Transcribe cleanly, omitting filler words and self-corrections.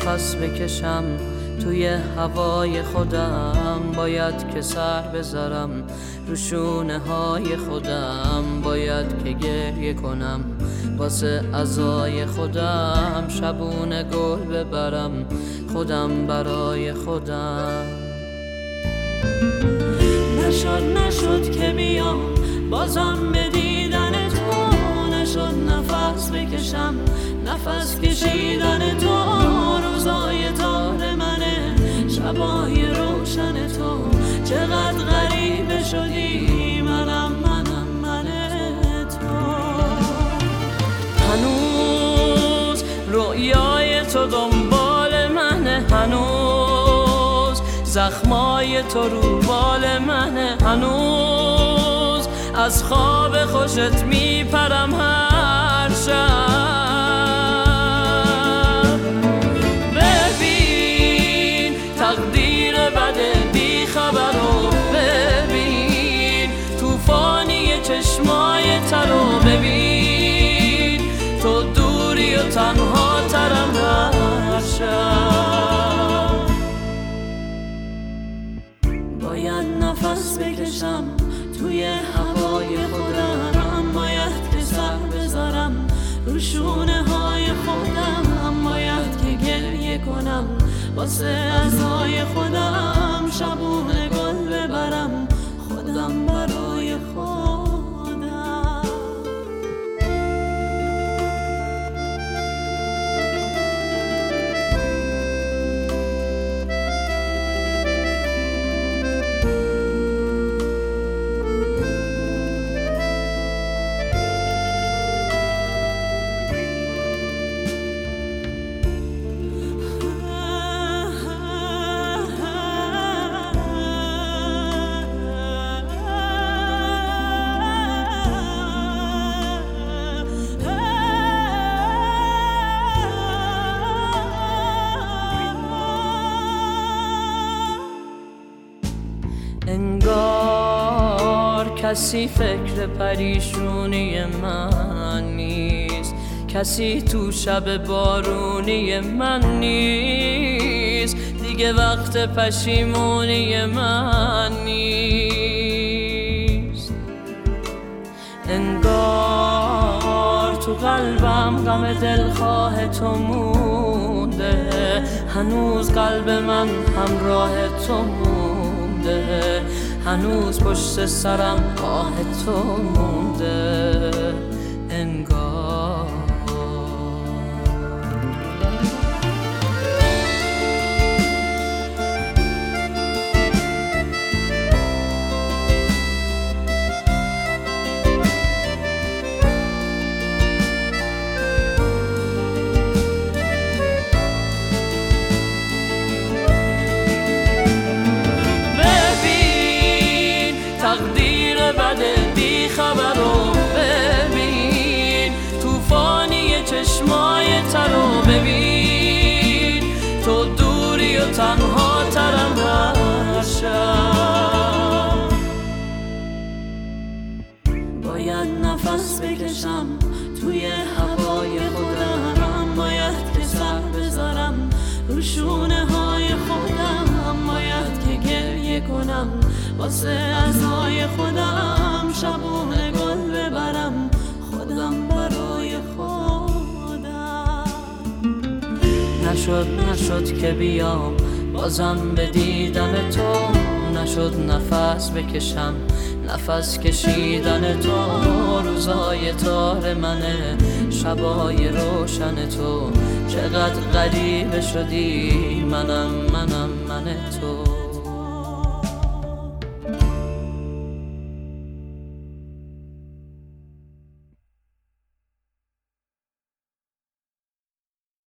نفس بکشم توی هوای خودم، باید که سر بذارم رو شونه های خودم، باید که گریه کنم واسه عزای خودم، شبونه گل ببرم خودم برای خودم. نشد که بیام بازم به دیدن تو، نشد نفس بکشم نفس کشیدن تو، روزای تار منه شبای روشن تو، چقدر غریبه شدی منم تو. هنوز رویای تو دنبال منه، هنوز زخمای تو رو بال منه، هنوز از خواب خوشت میپرم هر شب. ببین تقدیر بده بی خبرو، ببین توفانی چشمای ترو، ببین تو دوری و تنها ترم هر شب. باید نفس بکشم توی هوای خودم، باید که سر بذارم رو شونه های خودم، باید که گریه کنم واسه عزای خودم، شبونه گل ببرم خودم برای خودم. انگار کسی فکر پریشونی من نیست، کسی تو شب بارونی من نیست، دیگه وقت پشیمونی من نیست. انگار تو قلبم غم دلخواه تو مونده، هنوز قلب من همراه تو مونده، هنوز پشت سرم آه تو مونده. انگار تقدیر بده بی خبرو، ببین توفانی چشمای ترو، ببین تو دوری و تنها ترم هر شب. باید نفس بکشم توی هوای خودم، باید که سر بذارم رو شونه های خودم، باید که گریه کنم واسه عزای خودم، شبونه گل ببرم خودم برای خودم. نشد که بیام بازم به دیدن تو، نشد نفس بکشم نفس کشیدن تو، روزای تار منه شبای روشن تو، چقدر غریبه شدی منم تو.